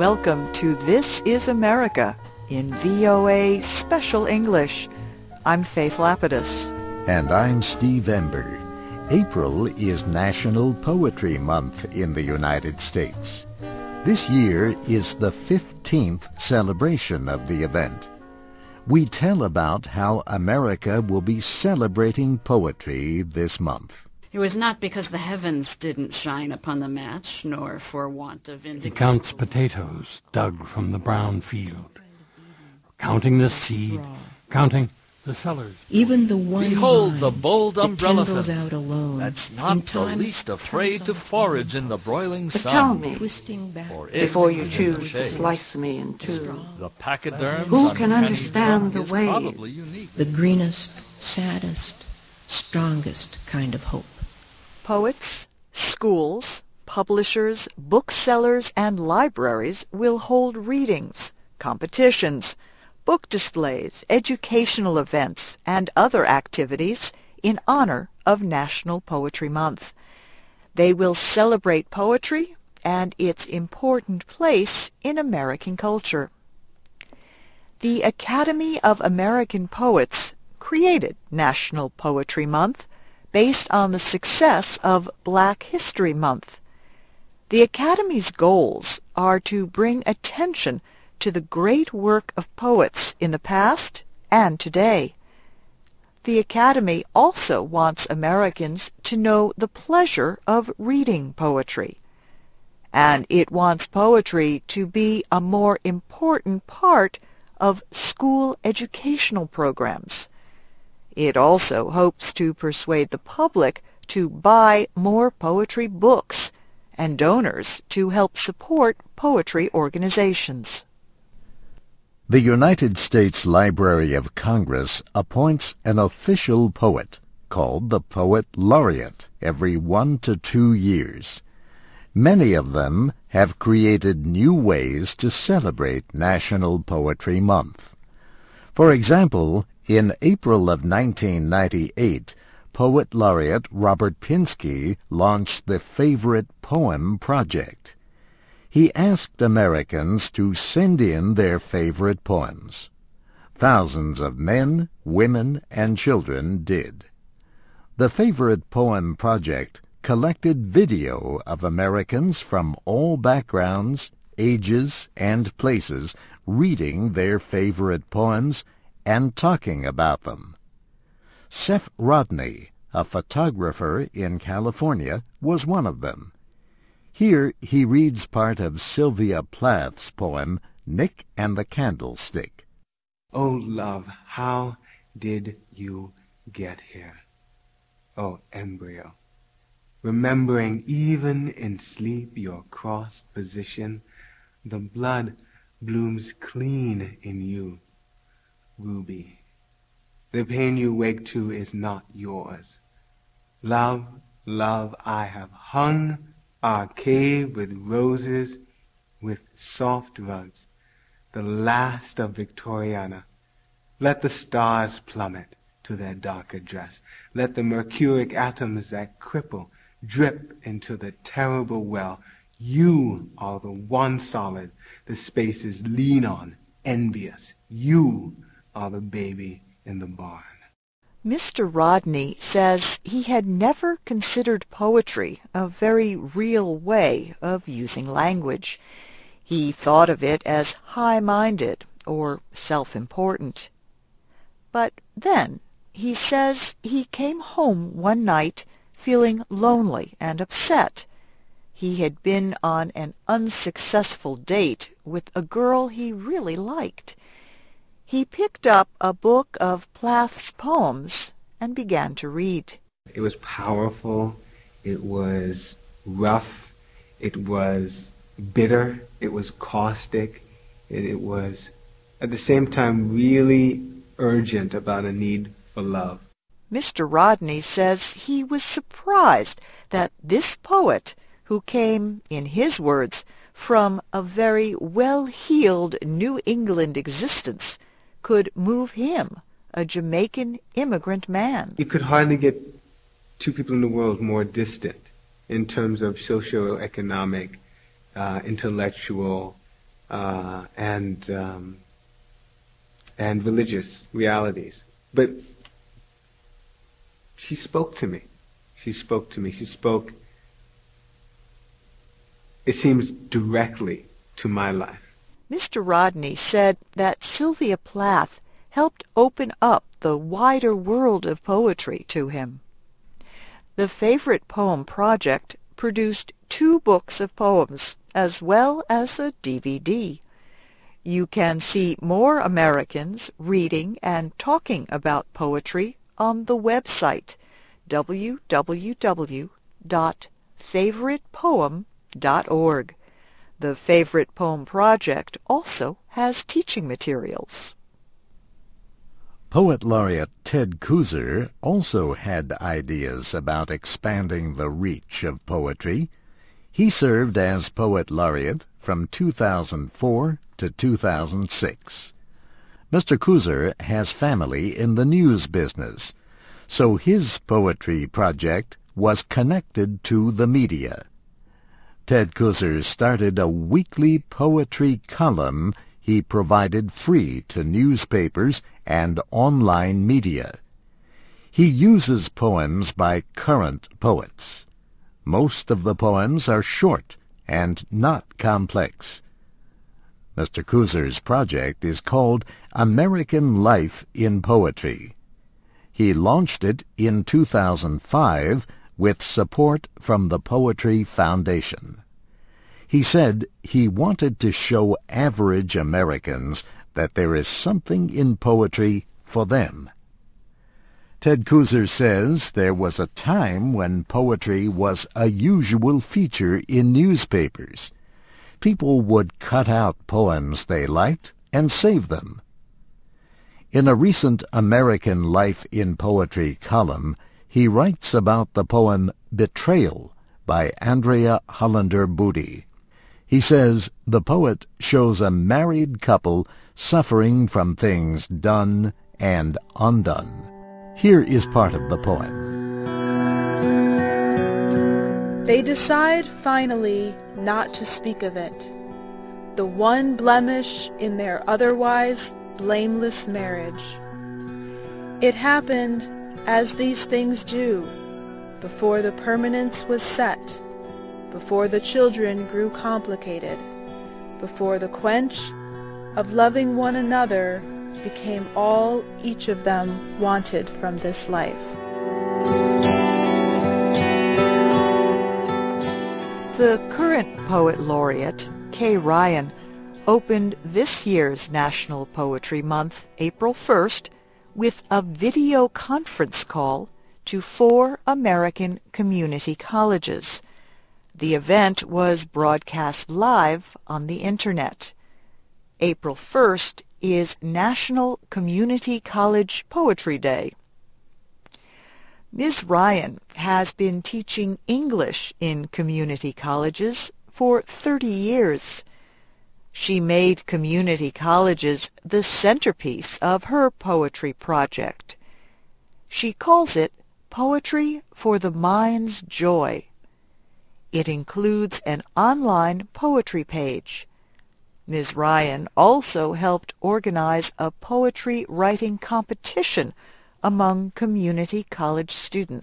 welcome to This is America in VOA Special English. I'm Faith Lapidus. And I'm Steve Ember. April is National Poetry Month in the United States. This year is the 15th celebration of the event. We tell about how America will be celebrating poetry this month. It was not because the heavens didn't shine upon the match, nor for want of indigo. He counts potatoes dug from the brown field, counting the seed, counting the cellars. Even the one Behold the bold umbrella out alone, that's not the least afraid to forage in the broiling sun. Tell me, before you choose to slice me in two, the pachyderms who can understand the way, probably unique. The greenest, saddest, strongest kind of hope. Poets, schools, publishers, booksellers, and libraries will hold readings, competitions, book displays, educational events, and other activities in honor of National Poetry Month. They will celebrate poetry and its important place in American culture. The Academy of American Poets created National Poetry Month based on the success of Black History Month. The Academy's goals are to bring attention to the great work of poets in the past and today. The Academy also wants Americans to know the pleasure of reading poetry, and it wants poetry to be a more important part of school educational programs. It also hopes to persuade the public to buy more poetry books and donors to help support poetry organizations. The United States Library of Congress appoints an official poet called the Poet Laureate every 1 to 2 years. Many of them have created new ways to celebrate National Poetry Month. For example, in April of 1998, Poet Laureate Robert Pinsky launched the Favorite Poem Project. He asked Americans to send in their favorite poems. Thousands of men, women, and children did. The Favorite Poem Project collected video of Americans from all backgrounds, ages, and places reading their favorite poems and talking about them. Seth Rodney, a photographer in California, was one of them. Here he reads part of Sylvia Plath's poem, Nick and the Candlestick. Oh, love, how did you get here? Oh, embryo, remembering even in sleep your crossed position, the blood blooms clean in you. Ruby, the pain you wake to is not yours. Love, love, I have hung our cave with roses, with soft rugs, the last of Victoriana. Let the stars plummet to their darker dress. Let the mercuric atoms that cripple drip into the terrible well. You are the one solid the spaces lean on, envious. You are the baby in the barn. Mr. Rodney says he had never considered poetry a very real way of using language. He thought of it as high-minded or self-important. But then he says he came home one night feeling lonely and upset. He had been on an unsuccessful date with a girl he really liked. He picked up a book of Plath's poems and began to read. It was powerful, it was rough, it was bitter, it was caustic, it was at the same time really urgent about a need for love. Mr. Rodney says he was surprised that this poet, who came, in his words, from a very well-heeled New England existence, could move him, a Jamaican immigrant man. You could hardly get two people in the world more distant in terms of socio-economic, intellectual, and religious realities. But she spoke to me. She spoke to me. She spoke, it seems, directly to my life. Mr. Rodney said that Sylvia Plath helped open up the wider world of poetry to him. The Favorite Poem Project produced 2 books of poems as well as a DVD. You can see more Americans reading and talking about poetry on the website www.favoritepoem.org. The Favorite Poem Project also has teaching materials. Poet Laureate Ted Kooser also had ideas about expanding the reach of poetry. He served as Poet Laureate from 2004 to 2006. Mr. Kooser has family in the news business, so his poetry project was connected to the media. Ted Kooser started a weekly poetry column he provided free to newspapers and online media. He uses poems by current poets. Most of the poems are short and not complex. Mr. Kooser's project is called American Life in Poetry. He launched it in 2005 with support from the Poetry Foundation. He said he wanted to show average Americans that there is something in poetry for them. Ted Kooser says there was a time when poetry was a usual feature in newspapers. People would cut out poems they liked and save them. In a recent American Life in Poetry column, he writes about the poem Betrayal by Andrea Hollander Booty. He says the poet shows a married couple suffering from things done and undone. Here is part of the poem. They decide finally not to speak of it, the one blemish in their otherwise blameless marriage. It happened, as these things do, before the permanence was set, before the children grew complicated, before the quench of loving one another became all each of them wanted from this life. The current Poet Laureate, Kay Ryan, opened this year's National Poetry Month, April 1st, with a video conference call to 4 American community colleges. The event was broadcast live on the Internet. April 1st is National Community College Poetry Day. Ms. Ryan has been teaching English in community colleges for 30 years. She made community colleges the centerpiece of her poetry project. She calls it Poetry for the Mind's Joy. It includes an online poetry page. Ms. Ryan also helped organize a poetry writing competition among community college students.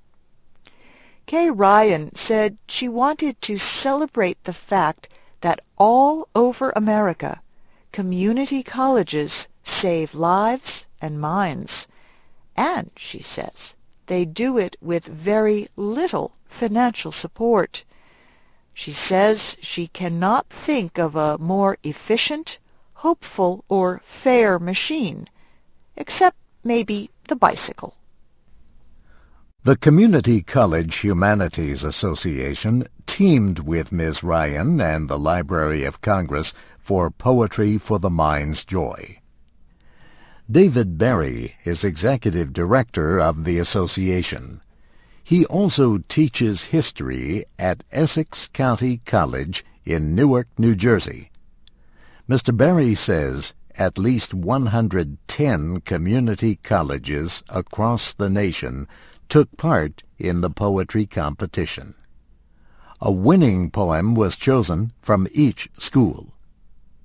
Kay Ryan said she wanted to celebrate the fact that all over America, community colleges save lives and minds. And, she says, they do it with very little financial support. She says she cannot think of a more efficient, hopeful, or fair machine, except maybe the bicycle. The Community College Humanities Association teamed with Ms. Ryan and the Library of Congress for Poetry for the Mind's Joy. David Berry is executive director of the association. He also teaches history at Essex County College in Newark, New Jersey. Mr. Berry says at least 110 community colleges across the nation took part in the poetry competition. A winning poem was chosen from each school.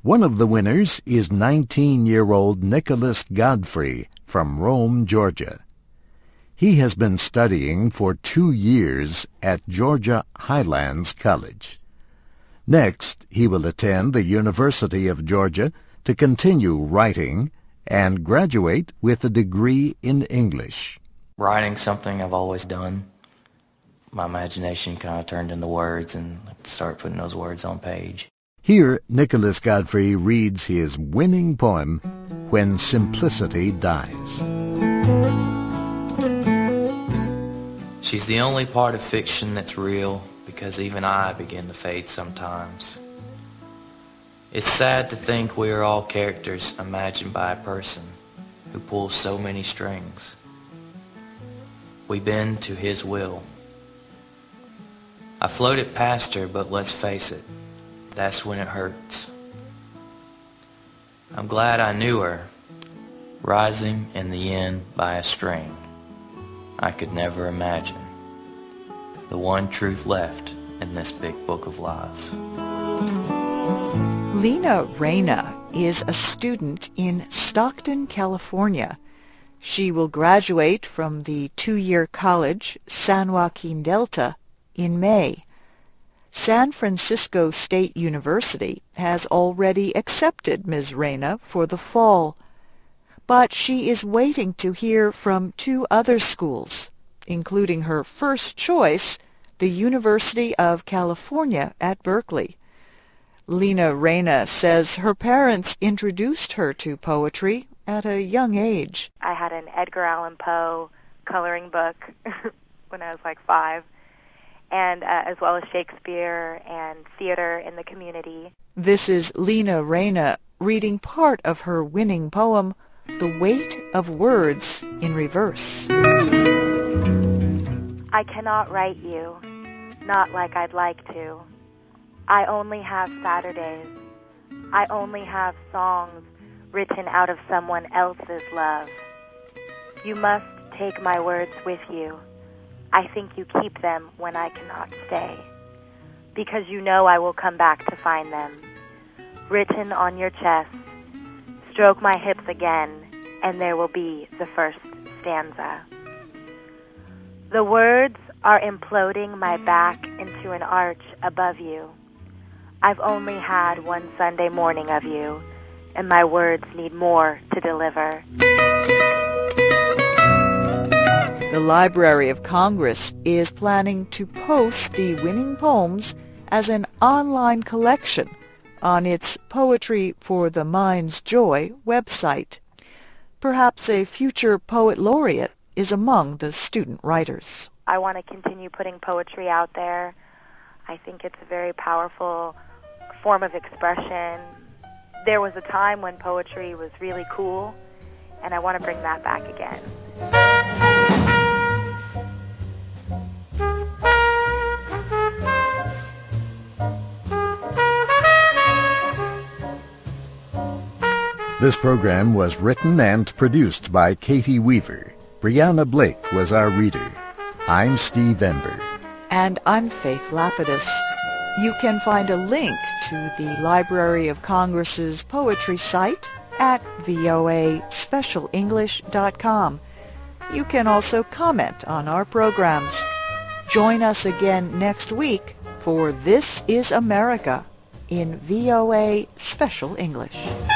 One of the winners is 19-year-old Nicholas Godfrey from Rome, Georgia. He has been studying for 2 years at Georgia Highlands College. Next, he will attend the University of Georgia to continue writing and graduate with a degree in English. Writing's something I've always done. My imagination kind of turned into words, and I start putting those words on page. Here, Nicholas Godfrey reads his winning poem, When Simplicity Dies. She's the only part of fiction that's real, because even I begin to fade sometimes. It's sad to think we are all characters imagined by a person who pulls so many strings. We bend to his will. I floated past her, but let's face it, that's when it hurts. I'm glad I knew her, rising in the end by a string. I could never imagine the one truth left in this big book of lies. Lena Reyna is a student in Stockton, California. She will graduate from the 2-year college, San Joaquin Delta, in May. San Francisco State University has already accepted Ms. Reyna for the fall, but she is waiting to hear from 2 other schools, including her first choice, the University of California at Berkeley. Lena Reyna says her parents introduced her to poetry at a young age. I had an Edgar Allan Poe coloring book when I was like 5, and as well as Shakespeare and theater in the community. This is Lena Reyna reading part of her winning poem, The Weight of Words in Reverse. I cannot write you, not like I'd like to. I only have Saturdays. I only have songs written out of someone else's love. You must take my words with you. I think you keep them when I cannot stay, because you know I will come back to find them. Written on your chest, stroke my hips again, and there will be the first stanza. The words are imploding my back into an arch above you. I've only had one Sunday morning of you, and my words need more to deliver. The Library of Congress is planning to post the winning poems as an online collection on its Poetry for the Mind's Joy website. Perhaps a future poet laureate is among the student writers. I want to continue putting poetry out there. I think it's a very powerful form of expression. There was a time when poetry was really cool, and I want to bring that back again. This program was written and produced by Katie Weaver. Brianna Blake was our reader. I'm Steve Ember. And I'm Faith Lapidus. You can find a link to the Library of Congress's poetry site at voaspecialenglish.com. You can also comment on our programs. Join us again next week for This is America in VOA Special English.